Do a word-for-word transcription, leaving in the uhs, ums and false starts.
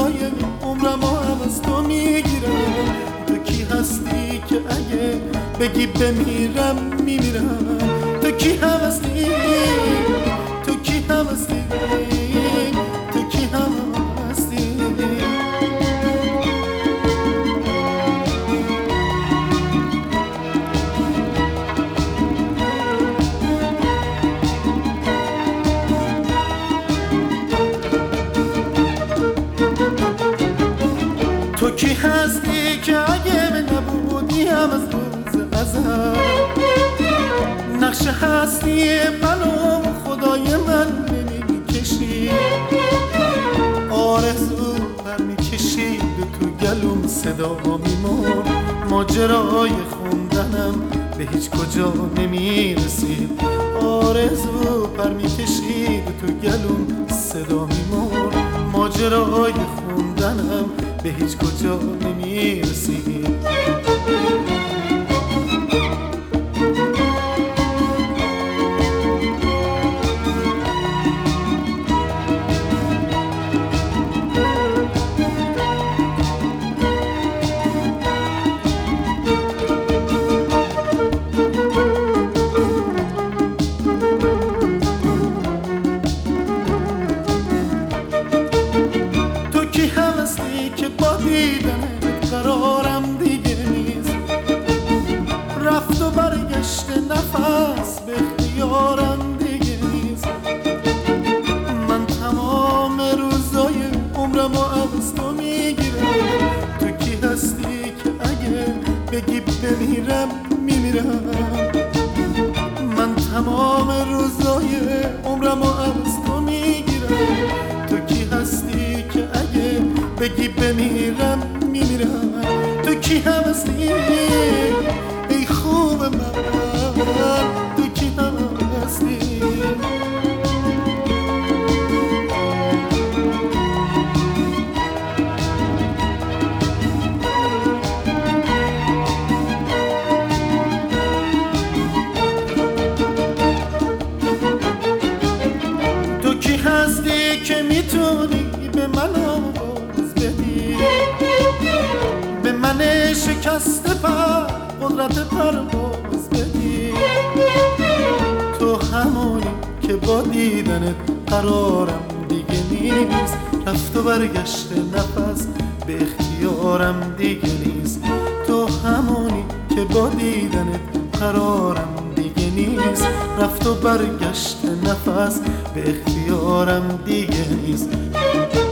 روزای عمرم هم از تو میگیرم. تو کی هستی که اگه بگی بمیرم میمیرم؟ تو کی هم هستی؟ تو کی هم هستی؟ تو کی هم هستی؟ تو کی هستی که اگه به نبودی هم از روز ازل نقش هستی منو خدای من نمیکشی؟ آرزو برمیکشید و تو گلوم صدا میمون، ماجرای خوندنم به هیچ کجا نمیرسید. آرزو برمیکشید و تو گلوم صدا میمون، ماجرای خوندنم به هیچ کجا نمیرسید. تو کی هستی که با دیدنت قرارم دیگه نیست؟ رفت و برگشت نفس به اختیارم دیگه نیست. من تمام روزای عمرم و از تو میگیرم. تو کی هستی که اگه بگی بمیرم میمیرم؟ من تمام روزای عمرم و از تو میگیرم. تو کی هستی که اگه بگی بمیرم میمیرم؟ تو کی هم هستی ای خوب من؟ تو کی هم هستی؟ تو کی هستی که میتونی به من آواز بدی؟ به من شکسته پر قدرت پرواز بدی؟ تو همونی که با دیدنت قرارم دیگه نیست. رفت و برگشت نفس به اختیارم دیگه نیست. تو همونی که با دیدنت قرارم دیگه نیست. رفت و برگشت نفس به اختیارم دیگه نیست.